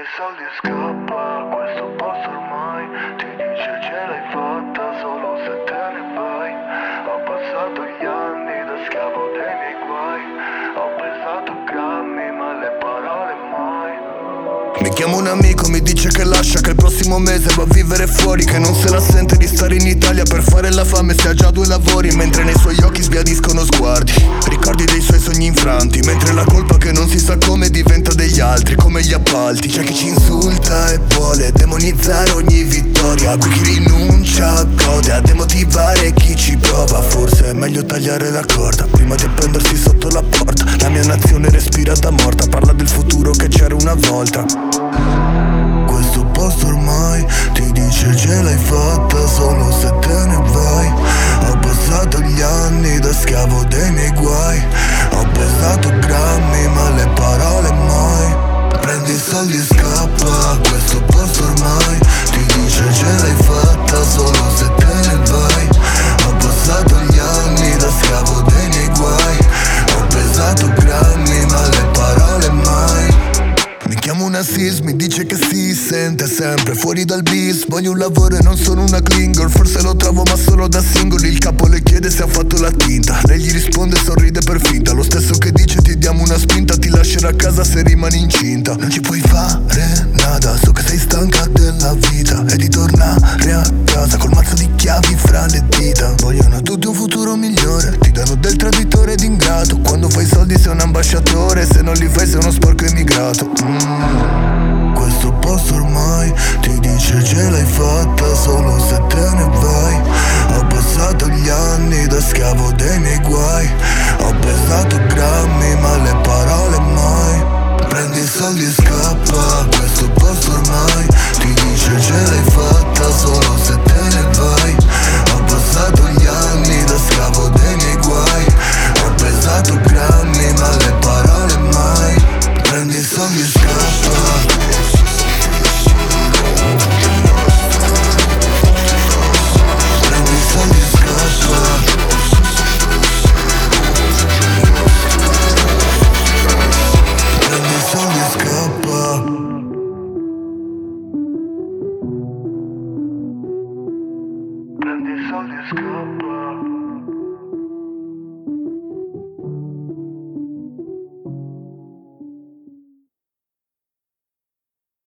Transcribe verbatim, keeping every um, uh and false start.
soldi e scappa, questo posto ormai ti dice ce l'hai fatta solo se te ne vai. Ho passato gli anni da schiavo dei miei guai, ho pesato grammi ma le parole mai. Mi chiama un amico, mi dice che lascia, che il prossimo mese va a vivere fuori, che non se la sente di stare in Italia per fare la fame se ha già due lavori, mentre nei suoi occhi sbiadiscono sguardi, ricordi dei suoi sogni infranti, mentre la colpa che non si sa come diventa degli altri, come gli appalti. C'è chi ci insulta e vuole demonizzare ogni vittoria, qui chi rinuncia gode a demotivare chi ci prova. Forse è meglio tagliare la corda prima di appendersi sotto la porta. La mia nazione respira da morta, parla del futuro che c'era una volta. Questo posto ormai ti dice ce l'hai fatta solo se te ne vai. Ho passato gli anni da schiavo dei miei guai, ho pesato grammi ma le parole mai. Prendi i soldi e scappa, questo posto ormai ti dice ce l'hai fatta solo se te ne vai. Ho passato gli anni da schiavo dei miei guai, ho pesato grammi ma le parole mai. Mi chiamo una sis, mi dice che si sente sempre fuori dal bis. Voglio un lavoro e non sono una clean girl, forse lo trovo ma solo da singoli. Il capo le chiede se ha fatto la tinta, lei gli risponde e sorride per finta. Lo stesso che dice ti diamo una spinta, ti lascerà a casa se rimani incinta. Non ci puoi fare nada, so che sei stanca della vita e di tornare a casa col mazzo di chiavi fra le dita. Vogliono tutti un futuro migliore, ti danno del traditore ed ingrato. Quando fai soldi sei un ambasciatore, se non li fai sei uno sporco immigrato. mm. Questo posto ormai ti dice ce l'hai fatta solo se te ne vai. Ho passato gli anni da schiavo dei miei guai, ho pesato grammi ma le parole mai. Prendi i soldi e scappa, questo posto ormai ti dice ce l'hai fatta solo se te ne vai. Ho passato gli anni da schiavo dei miei guai, ho pesato grammi ma le parole mai. Prendi i soldi e scappa. Prendi i soldi e scappa. Prendi i soldi e scappa. Prendi i soldi e scappa.